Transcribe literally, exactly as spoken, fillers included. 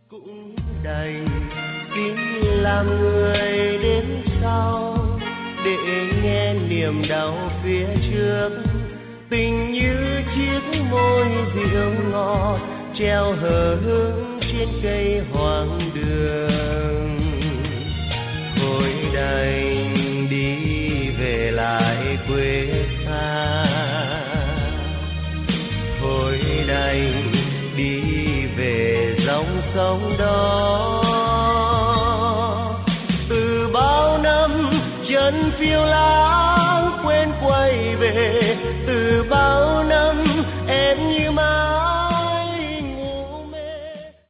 cũng đành kín làm người đến sau để nghe niềm đau phía trước. Tình như chiếc môi rượu ngọt treo hờ hững trên cây hoang đường. Thôi đành đi về lại quê xa, thôi đành đi về dòng sông đó. Từ bao năm chân phiêu lãng